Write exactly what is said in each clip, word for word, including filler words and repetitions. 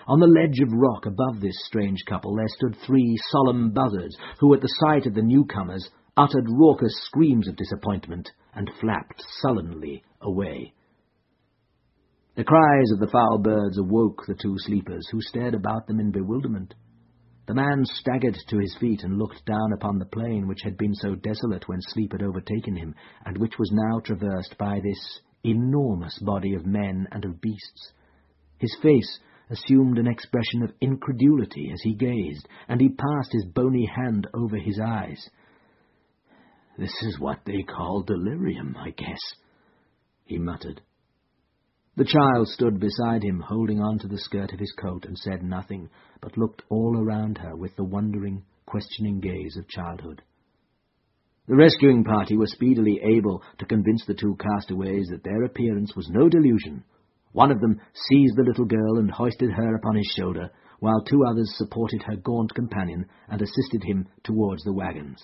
On the ledge of rock above this strange couple there stood three solemn buzzards, who at the sight of the newcomers uttered raucous screams of disappointment and flapped sullenly away. The cries of the foul birds awoke the two sleepers, who stared about them in bewilderment. The man staggered to his feet and looked down upon the plain which had been so desolate when sleep had overtaken him, and which was now traversed by this enormous body of men and of beasts. His face assumed an expression of incredulity as he gazed, and he passed his bony hand over his eyes. "This is what they call delirium, I guess," he muttered. The child stood beside him, holding on to the skirt of his coat, and said nothing, but looked all around her with the wondering, questioning gaze of childhood. The rescuing party were speedily able to convince the two castaways that their appearance was no delusion. One of them seized the little girl and hoisted her upon his shoulder, while two others supported her gaunt companion and assisted him towards the wagons.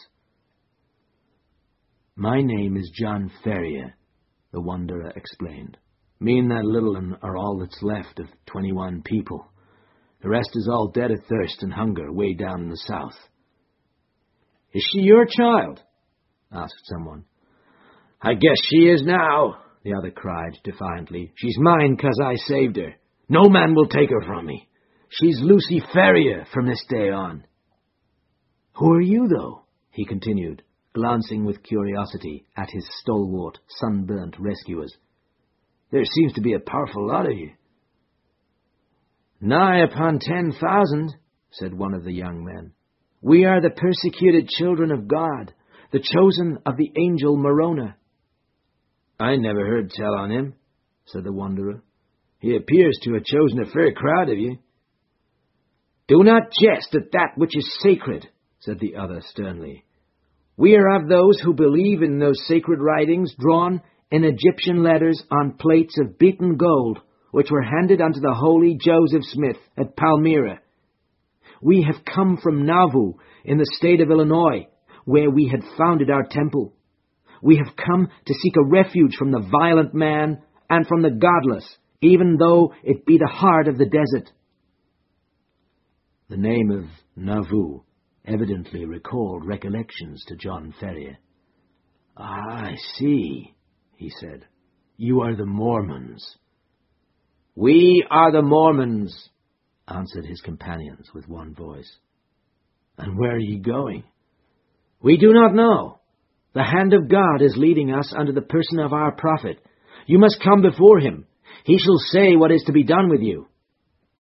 "My name is John Ferrier," the wanderer explained. "Me and that little un are all that's left of twenty-one people. The rest is all dead of thirst and hunger way down in the south." "Is she your child?" asked someone. "I guess she is now," the other cried defiantly. "She's mine 'cause I saved her. No man will take her from me. She's Lucy Ferrier from this day on." "Who are you, though?" he continued, glancing with curiosity at his stalwart, sunburnt rescuers. "There seems to be a powerful lot of you." "Nigh upon ten thousand," said one of the young men. "We are the persecuted children of God, the chosen of the angel Moroni." "I never heard tell on him," said the wanderer. "He appears to have chosen a fair crowd of you." "Do not jest at that which is sacred," said the other sternly. "We are of those who believe in those sacred writings drawn in Egyptian letters on plates of beaten gold, which were handed unto the holy Joseph Smith at Palmyra. We have come from Nauvoo in the state of Illinois, where we had founded our temple. We have come to seek a refuge from the violent man and from the godless, even though it be the heart of the desert." The name of Nauvoo evidently recalled recollections to John Ferrier. "Ah, I see," he said. "You are the Mormons." "We are the Mormons," answered his companions with one voice. "And where are ye going?" "We do not know. The hand of God is leading us under the person of our prophet. You must come before him. He shall say what is to be done with you."